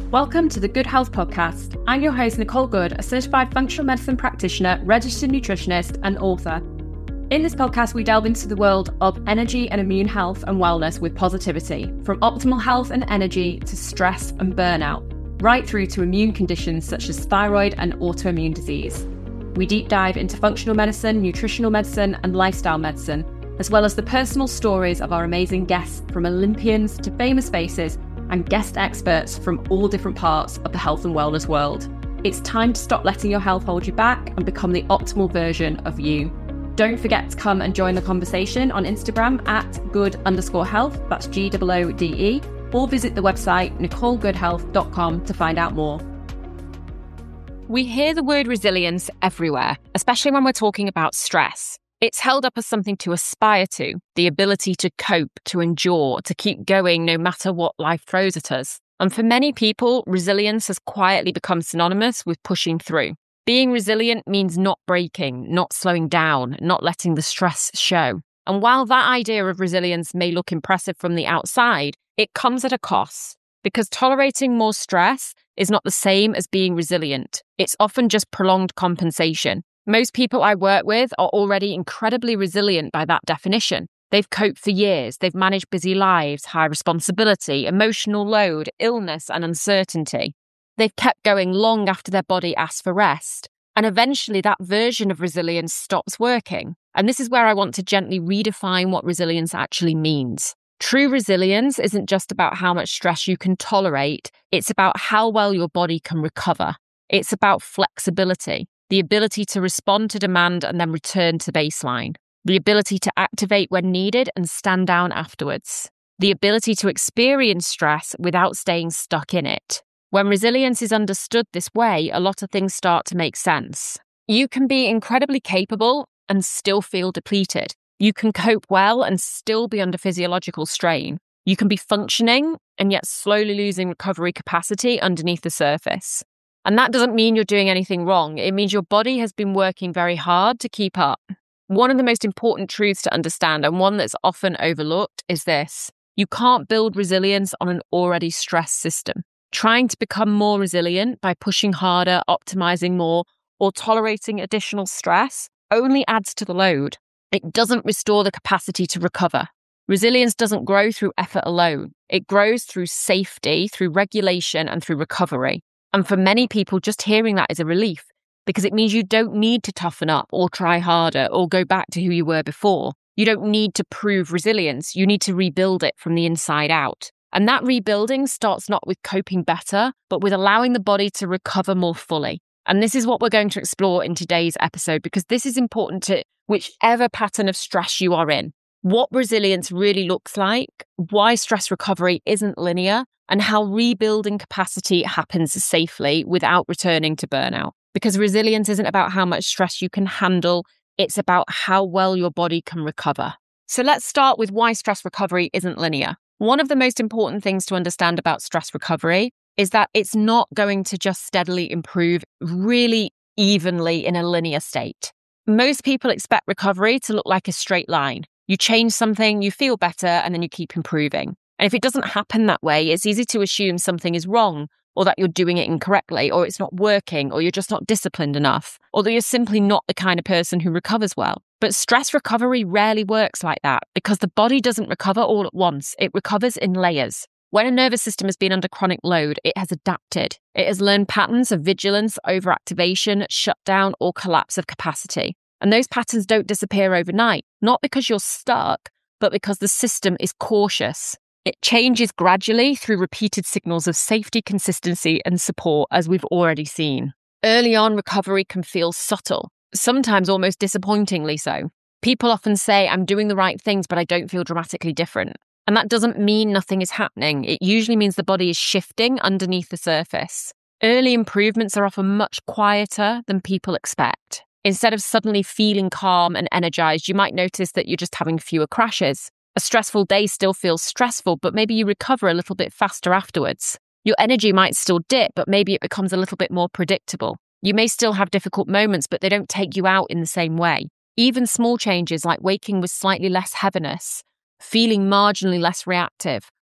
Welcome to the Good Health Podcast. I'm your host, Nicole Good, a certified functional medicine practitioner, registered nutritionist, and author. In this podcast, we delve into the world of energy and immune health and wellness with positivity, from optimal health and energy to stress and burnout, right through to immune conditions such as thyroid and autoimmune disease. We deep dive into functional medicine, nutritional medicine, and lifestyle medicine, as well as the personal stories of our amazing guests, from Olympians to famous faces and guest experts from all different parts of the health and wellness world. It's time to stop letting your health hold you back and become the optimal version of you. Don't forget to come and join the conversation on Instagram at good_health, that's GOODE, or visit the website nicolegoodhealth.com to find out more. We hear the word resilience everywhere, especially when we're talking about stress. It's held up as something to aspire to, the ability to cope, to endure, to keep going no matter what life throws at us. And for many people, resilience has quietly become synonymous with pushing through. Being resilient means not breaking, not slowing down, not letting the stress show. And while that idea of resilience may look impressive from the outside, it comes at a cost, because tolerating more stress is not the same as being resilient. It's often just prolonged compensation. Most people I work with are already incredibly resilient by that definition. They've coped for years, they've managed busy lives, high responsibility, emotional load, illness and uncertainty. They've kept going long after their body asks for rest. And eventually that version of resilience stops working. And this is where I want to gently redefine what resilience actually means. True resilience isn't just about how much stress you can tolerate, it's about how well your body can recover. It's about flexibility. The ability to respond to demand and then return to baseline. The ability to activate when needed and stand down afterwards. The ability to experience stress without staying stuck in it. When resilience is understood this way, a lot of things start to make sense. You can be incredibly capable and still feel depleted. You can cope well and still be under physiological strain. You can be functioning and yet slowly losing recovery capacity underneath the surface. And that doesn't mean you're doing anything wrong. It means your body has been working very hard to keep up. One of the most important truths to understand, and one that's often overlooked, is this. You can't build resilience on an already stressed system. Trying to become more resilient by pushing harder, optimizing more, or tolerating additional stress only adds to the load. It doesn't restore the capacity to recover. Resilience doesn't grow through effort alone. It grows through safety, through regulation, and through recovery. And for many people, just hearing that is a relief, because it means you don't need to toughen up or try harder or go back to who you were before. You don't need to prove resilience. You need to rebuild it from the inside out. And that rebuilding starts not with coping better, but with allowing the body to recover more fully. And this is what we're going to explore in today's episode, because this is important to whichever pattern of stress you are in. What resilience really looks like, why stress recovery isn't linear, and how rebuilding capacity happens safely without returning to burnout. Because resilience isn't about how much stress you can handle, it's about how well your body can recover. So let's start with why stress recovery isn't linear. One of the most important things to understand about stress recovery is that it's not going to just steadily improve really evenly in a linear state. Most people expect recovery to look like a straight line. You change something, you feel better, and then you keep improving. And if it doesn't happen that way, it's easy to assume something is wrong, or that you're doing it incorrectly, or it's not working, or you're just not disciplined enough, or that you're simply not the kind of person who recovers well. But stress recovery rarely works like that, because the body doesn't recover all at once. It recovers in layers. When a nervous system has been under chronic load, it has adapted. It has learned patterns of vigilance, overactivation, shutdown, or collapse of capacity. And those patterns don't disappear overnight, not because you're stuck, but because the system is cautious. It changes gradually through repeated signals of safety, consistency, and support, as we've already seen. Early on, recovery can feel subtle, sometimes almost disappointingly so. People often say, I'm doing the right things, but I don't feel dramatically different. And that doesn't mean nothing is happening. It usually means the body is shifting underneath the surface. Early improvements are often much quieter than people expect. Instead of suddenly feeling calm and energized, you might notice that you're just having fewer crashes. A stressful day still feels stressful, but maybe you recover a little bit faster afterwards. Your energy might still dip, but maybe it becomes a little bit more predictable. You may still have difficult moments, but they don't take you out in the same way. Even small changes like waking with slightly less heaviness, feeling marginally less reactive,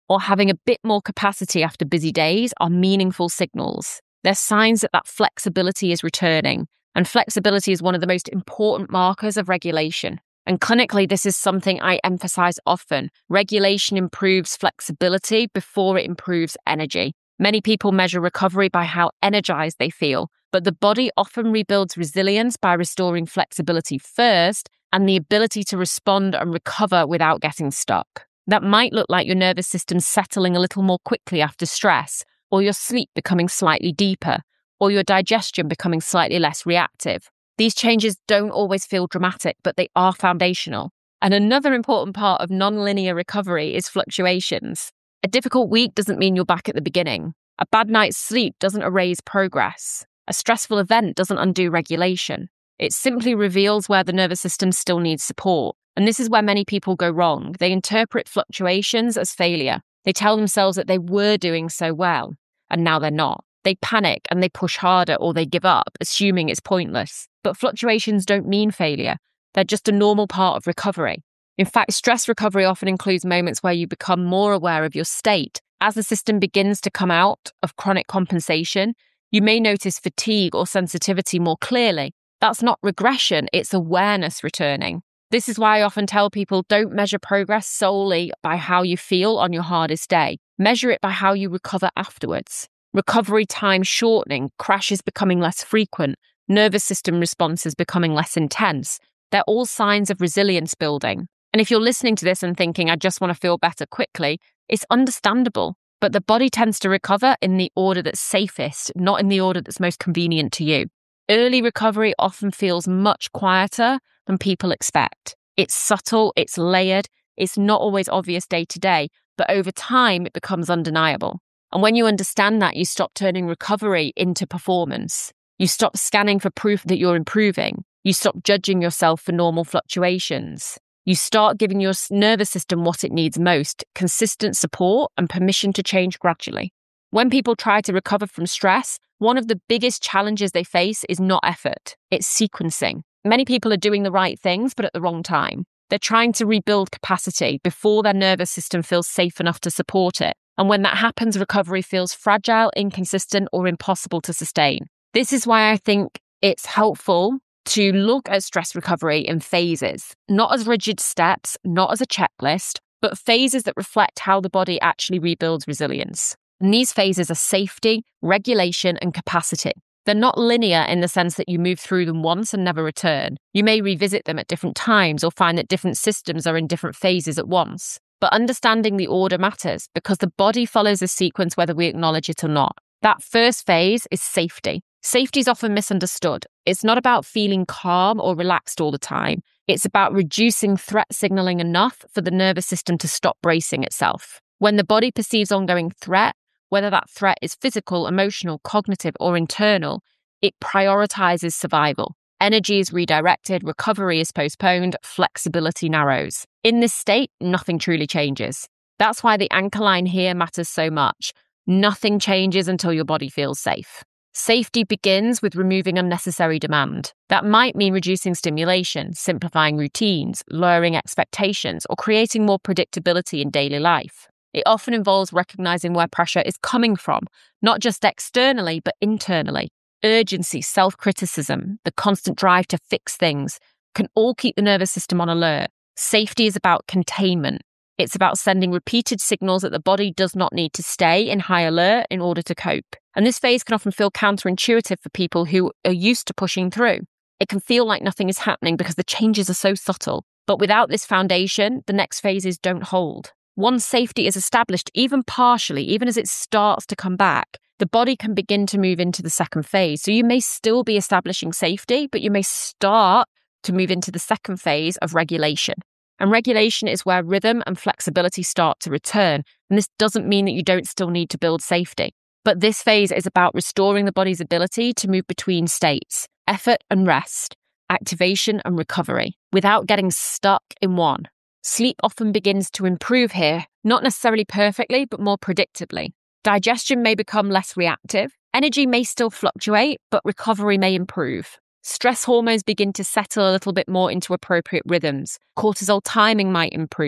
or having a bit more capacity after busy days are meaningful signals. They're signs that that flexibility is returning, and flexibility is one of the most important markers of regulation. And clinically, this is something I emphasize often. Regulation improves flexibility before it improves energy. Many people measure recovery by how energized they feel, but the body often rebuilds resilience by restoring flexibility first and the ability to respond and recover without getting stuck. That might look like your nervous system settling a little more quickly after stress, or your sleep becoming slightly deeper, or your digestion becoming slightly less reactive. These changes don't always feel dramatic, but they are foundational. And another important part of non-linear recovery is fluctuations. A difficult week doesn't mean you're back at the beginning. A bad night's sleep doesn't erase progress. A stressful event doesn't undo regulation. It simply reveals where the nervous system still needs support. And this is where many people go wrong. They interpret fluctuations as failure. They tell themselves that they were doing so well, and now they're not. They panic and they push harder, or they give up, assuming it's pointless. But fluctuations don't mean failure. They're just a normal part of recovery. In fact, stress recovery often includes moments where you become more aware of your state. As the system begins to come out of chronic compensation, you may notice fatigue or sensitivity more clearly. That's not regression, it's awareness returning. This is why I often tell people, don't measure progress solely by how you feel on your hardest day. Measure it by how you recover afterwards. Recovery time shortening, crashes becoming less frequent, nervous system responses becoming less intense. They're all signs of resilience building. And if you're listening to this and thinking, I just want to feel better quickly, it's understandable. But the body tends to recover in the order that's safest, not in the order that's most convenient to you. Early recovery often feels much quieter than people expect. It's subtle, it's layered, it's not always obvious day to day, but over time it becomes undeniable. And when you understand that, you stop turning recovery into performance. You stop scanning for proof that you're improving. You stop judging yourself for normal fluctuations. You start giving your nervous system what it needs most, consistent support and permission to change gradually. When people try to recover from stress, one of the biggest challenges they face is not effort, it's sequencing. Many people are doing the right things, but at the wrong time. They're trying to rebuild capacity before their nervous system feels safe enough to support it. And when that happens, recovery feels fragile, inconsistent, or impossible to sustain. This is why I think it's helpful to look at stress recovery in phases, not as rigid steps, not as a checklist, but phases that reflect how the body actually rebuilds resilience. And these phases are safety, regulation, and capacity. They're not linear in the sense that you move through them once and never return. You may revisit them at different times or find that different systems are in different phases at once. But understanding the order matters because the body follows a sequence whether we acknowledge it or not. That first phase is safety. Safety is often misunderstood. It's not about feeling calm or relaxed all the time. It's about reducing threat signaling enough for the nervous system to stop bracing itself. When the body perceives ongoing threat, whether that threat is physical, emotional, cognitive, or internal, it prioritizes survival. Energy is redirected, recovery is postponed, flexibility narrows. In this state, nothing truly changes. That's why the anchor line here matters so much. Nothing changes until your body feels safe. Safety begins with removing unnecessary demand. That might mean reducing stimulation, simplifying routines, lowering expectations, or creating more predictability in daily life. It often involves recognizing where pressure is coming from, not just externally, but internally. Urgency, self-criticism, the constant drive to fix things can all keep the nervous system on alert. Safety is about containment. It's about sending repeated signals that the body does not need to stay in high alert in order to cope. And this phase can often feel counterintuitive for people who are used to pushing through. It can feel like nothing is happening because the changes are so subtle. But without this foundation, the next phases don't hold. Once safety is established, even partially, even as it starts to come back, the body can begin to move into the second phase. So you may still be establishing safety, but you may start to move into the second phase of regulation. And regulation is where rhythm and flexibility start to return. And this doesn't mean that you don't still need to build safety. But this phase is about restoring the body's ability to move between states, effort and rest, activation and recovery, without getting stuck in one. Sleep often begins to improve here, not necessarily perfectly, but more predictably. Digestion may become less reactive. Energy may still fluctuate, but recovery may improve. Stress hormones begin to settle a little bit more into appropriate rhythms. Cortisol timing might improve.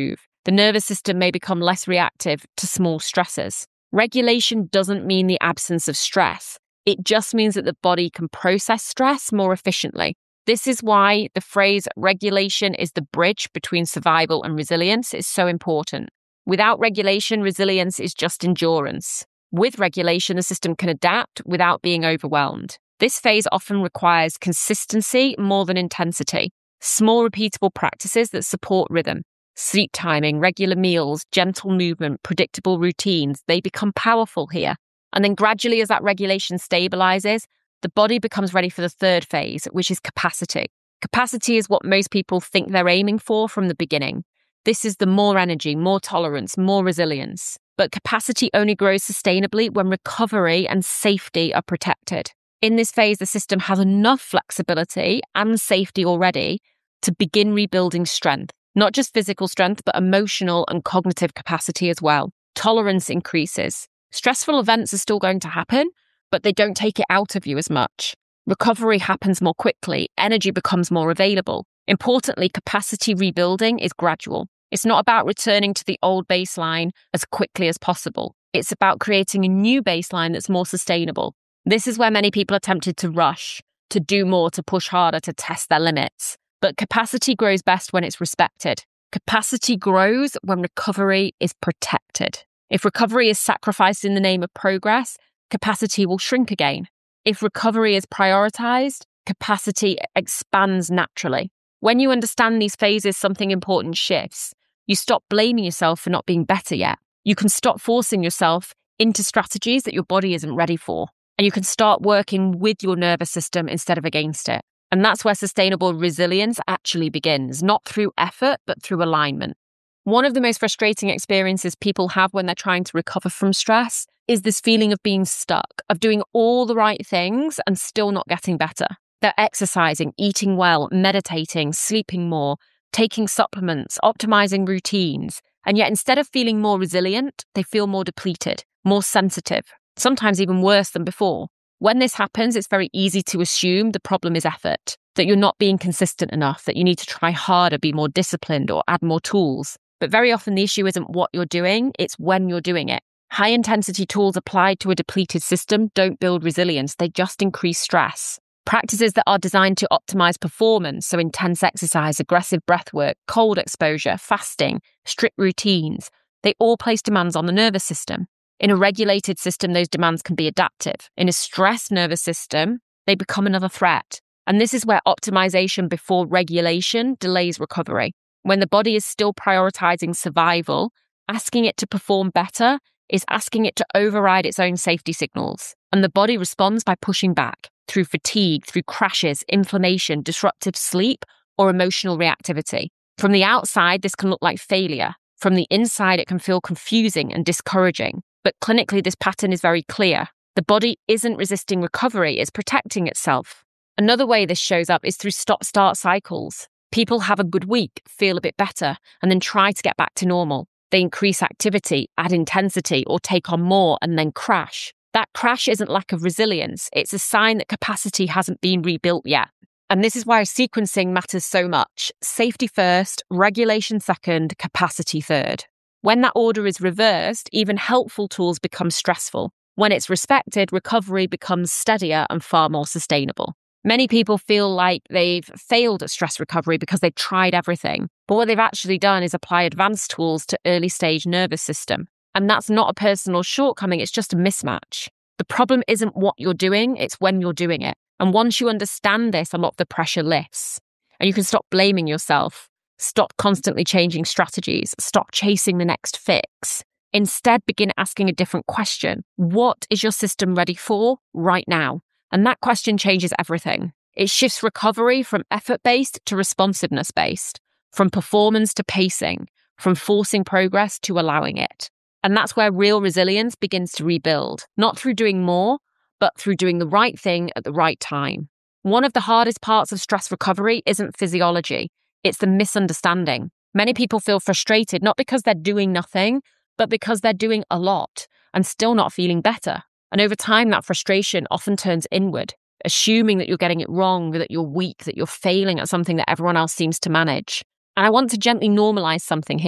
The nervous system may become less reactive to small stresses. Regulation doesn't mean the absence of stress. It just means that the body can process stress more efficiently. This is why the phrase regulation is the bridge between survival and resilience is so important. Without regulation, resilience is just endurance. With regulation, the system can adapt without being overwhelmed. This phase often requires consistency more than intensity. Small, repeatable practices that support rhythm. Sleep timing, regular meals, gentle movement, predictable routines, they become powerful here. And then gradually, as that regulation stabilizes, the body becomes ready for the third phase, which is capacity. Capacity is what most people think they're aiming for from the beginning. This is the more energy, more tolerance, more resilience. But capacity only grows sustainably when recovery and safety are protected. In this phase, the system has enough flexibility and safety already to begin rebuilding strength. Not just physical strength, but emotional and cognitive capacity as well. Tolerance increases. Stressful events are still going to happen, but they don't take it out of you as much. Recovery happens more quickly. Energy becomes more available. Importantly, capacity rebuilding is gradual. It's not about returning to the old baseline as quickly as possible. It's about creating a new baseline that's more sustainable. This is where many people are tempted to rush, to do more, to push harder, to test their limits. But capacity grows best when it's respected. Capacity grows when recovery is protected. If recovery is sacrificed in the name of progress, capacity will shrink again. If recovery is prioritized, capacity expands naturally. When you understand these phases, something important shifts. You stop blaming yourself for not being better yet. You can stop forcing yourself into strategies that your body isn't ready for. And you can start working with your nervous system instead of against it. And that's where sustainable resilience actually begins, not through effort, but through alignment. One of the most frustrating experiences people have when they're trying to recover from stress is this feeling of being stuck, of doing all the right things and still not getting better. They're exercising, eating well, meditating, sleeping more, taking supplements, optimizing routines. And yet instead of feeling more resilient, they feel more depleted, more sensitive, sometimes even worse than before. When this happens, it's very easy to assume the problem is effort, that you're not being consistent enough, that you need to try harder, be more disciplined, or add more tools. But very often the issue isn't what you're doing, it's when you're doing it. High-intensity tools applied to a depleted system don't build resilience, they just increase stress. Practices that are designed to optimize performance, so intense exercise, aggressive breath work, cold exposure, fasting, strict routines, they all place demands on the nervous system. In a regulated system, those demands can be adaptive. In a stressed nervous system, they become another threat. And this is where optimization before regulation delays recovery. When the body is still prioritizing survival, asking it to perform better is asking it to override its own safety signals. And the body responds by pushing back through fatigue, through crashes, inflammation, disruptive sleep, or emotional reactivity. From the outside, this can look like failure. From the inside, it can feel confusing and discouraging. But clinically, this pattern is very clear. The body isn't resisting recovery, it's protecting itself. Another way this shows up is through stop-start cycles. People have a good week, feel a bit better, and then try to get back to normal. They increase activity, add intensity, or take on more, and then crash. That crash isn't lack of resilience. It's a sign that capacity hasn't been rebuilt yet. And this is why sequencing matters so much. Safety first, regulation second, capacity third. When that order is reversed, even helpful tools become stressful. When it's respected, recovery becomes steadier and far more sustainable. Many people feel like they've failed at stress recovery because they've tried everything. But what they've actually done is apply advanced tools to early stage nervous system. And that's not a personal shortcoming, it's just a mismatch. The problem isn't what you're doing, it's when you're doing it. And once you understand this, a lot of the pressure lifts. And you can stop blaming yourself. Stop constantly changing strategies. Stop chasing the next fix. Instead, begin asking a different question. What is your system ready for right now? And that question changes everything. It shifts recovery from effort-based to responsiveness-based, from performance to pacing, from forcing progress to allowing it. And that's where real resilience begins to rebuild, not through doing more, but through doing the right thing at the right time. One of the hardest parts of stress recovery isn't physiology. It's the misunderstanding. Many people feel frustrated, not because they're doing nothing, but because they're doing a lot and still not feeling better. And over time, that frustration often turns inward, assuming that you're getting it wrong, that you're weak, that you're failing at something that everyone else seems to manage. And I want to gently normalize something here.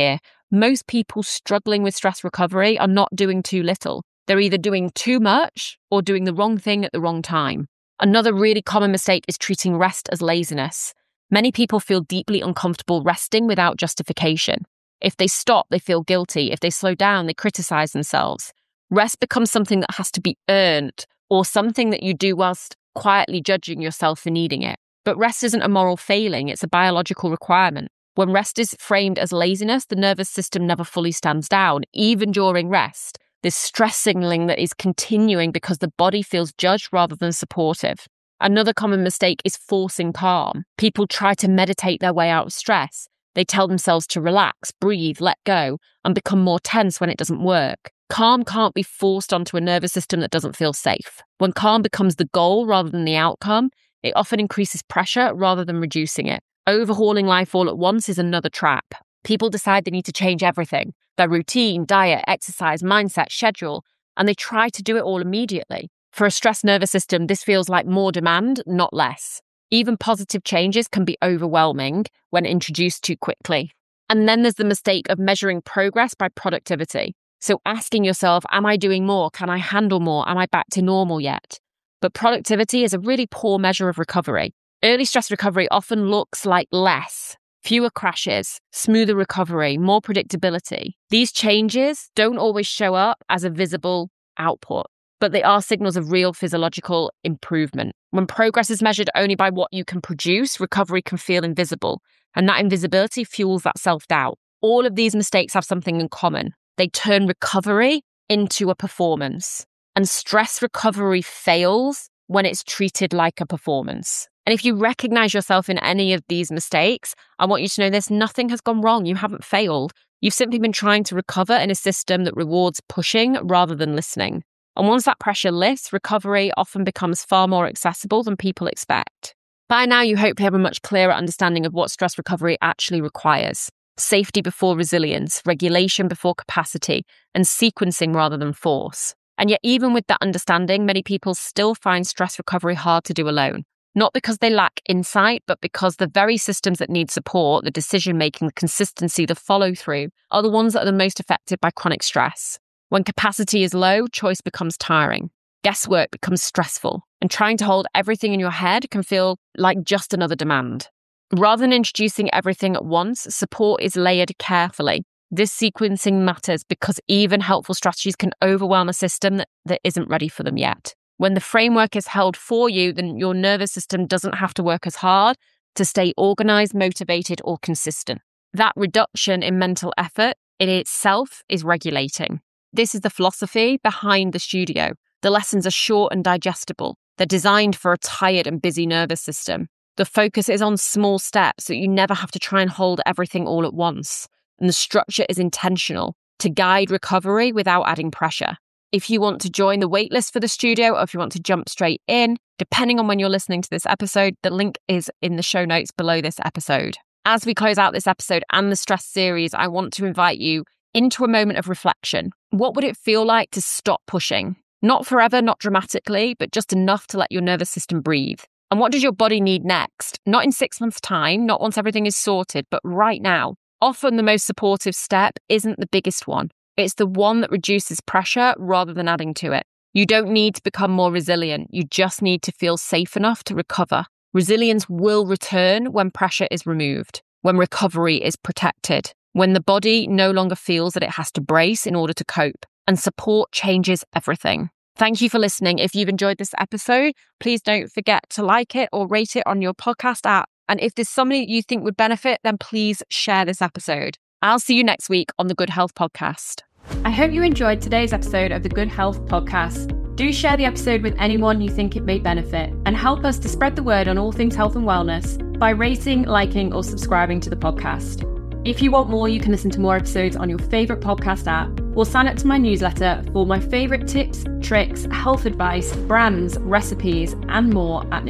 Most people struggling with stress recovery are not doing too little. They're either doing too much or doing the wrong thing at the wrong time. Another really common mistake is treating rest as laziness. Many people feel deeply uncomfortable resting without justification. If they stop, they feel guilty. If they slow down, they criticize themselves. Rest becomes something that has to be earned or something that you do whilst quietly judging yourself for needing it. But rest isn't a moral failing, it's a biological requirement. When rest is framed as laziness, the nervous system never fully stands down, even during rest. There's stress signaling that is continuing because the body feels judged rather than supportive. Another common mistake is forcing calm. People try to meditate their way out of stress. They tell themselves to relax, breathe, let go, and become more tense when it doesn't work. Calm can't be forced onto a nervous system that doesn't feel safe. When calm becomes the goal rather than the outcome, it often increases pressure rather than reducing it. Overhauling life all at once is another trap. People decide they need to change everything, their routine, diet, exercise, mindset, schedule, and they try to do it all immediately. For a stressed nervous system, this feels like more demand, not less. Even positive changes can be overwhelming when introduced too quickly. And then there's the mistake of measuring progress by productivity. So asking yourself, am I doing more? Can I handle more? Am I back to normal yet? But productivity is a really poor measure of recovery. Early stress recovery often looks like less. Fewer crashes, smoother recovery, more predictability. These changes don't always show up as a visible output, but they are signals of real physiological improvement. When progress is measured only by what you can produce, recovery can feel invisible, and that invisibility fuels that self-doubt. All of these mistakes have something in common. They turn recovery into a performance, and stress recovery fails when it's treated like a performance. And if you recognize yourself in any of these mistakes, I want you to know this: nothing has gone wrong. You haven't failed. You've simply been trying to recover in a system that rewards pushing rather than listening. And once that pressure lifts, recovery often becomes far more accessible than people expect. By now, you hopefully have a much clearer understanding of what stress recovery actually requires. Safety before resilience, regulation before capacity, and sequencing rather than force. And yet, even with that understanding, many people still find stress recovery hard to do alone. Not because they lack insight, but because the very systems that need support, the decision-making, the consistency, the follow-through, are the ones that are the most affected by chronic stress. When capacity is low, choice becomes tiring. Guesswork becomes stressful. And trying to hold everything in your head can feel like just another demand. Rather than introducing everything at once, support is layered carefully. This sequencing matters because even helpful strategies can overwhelm a system that isn't ready for them yet. When the framework is held for you, then your nervous system doesn't have to work as hard to stay organized, motivated, or consistent. That reduction in mental effort in itself is regulating. This is the philosophy behind the studio. The lessons are short and digestible. They're designed for a tired and busy nervous system. The focus is on small steps so you never have to try and hold everything all at once. And the structure is intentional to guide recovery without adding pressure. If you want to join the waitlist for the studio, or if you want to jump straight in, depending on when you're listening to this episode, the link is in the show notes below this episode. As we close out this episode and the stress series, I want to invite you into a moment of reflection. What would it feel like to stop pushing? Not forever, not dramatically, but just enough to let your nervous system breathe. And what does your body need next? Not in 6 months' time, not once everything is sorted, but right now. Often the most supportive step isn't the biggest one. It's the one that reduces pressure rather than adding to it. You don't need to become more resilient. You just need to feel safe enough to recover. Resilience will return when pressure is removed, when recovery is protected, when the body no longer feels that it has to brace in order to cope. And support changes everything. Thank you for listening. If you've enjoyed this episode, please don't forget to like it or rate it on your podcast app. And if there's somebody you think would benefit, then please share this episode. I'll see you next week on the Good Health Podcast. I hope you enjoyed today's episode of the Good Health Podcast. Do share the episode with anyone you think it may benefit and help us to spread the word on all things health and wellness by rating, liking, or subscribing to the podcast. If you want more, you can listen to more episodes on your favourite podcast app or sign up to my newsletter for my favourite tips, tricks, health advice, brands, recipes, and more at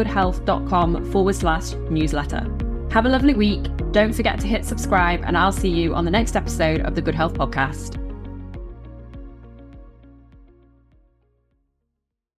nicolegoodhealth.com/newsletter. Have a lovely week. Don't forget to hit subscribe, and I'll see you on the next episode of the Good Health Podcast.